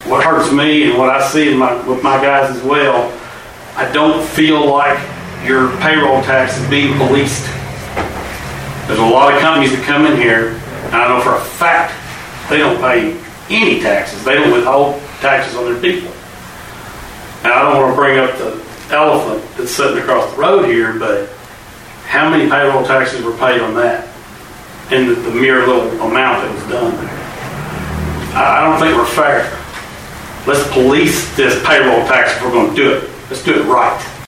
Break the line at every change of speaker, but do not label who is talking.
what hurts me and what I see with my guys as well, I don't feel like your payroll tax is being policed. There's a lot of companies that come in here, and I know for a fact they don't pay any taxes. They don't withhold taxes on their people. And I don't want to bring up the elephant that's sitting across the road here, but how many payroll taxes were paid on that? And the mere little amount that was done. I don't think we're fair. Let's police this payroll tax if we're going to do it. Let's do it right.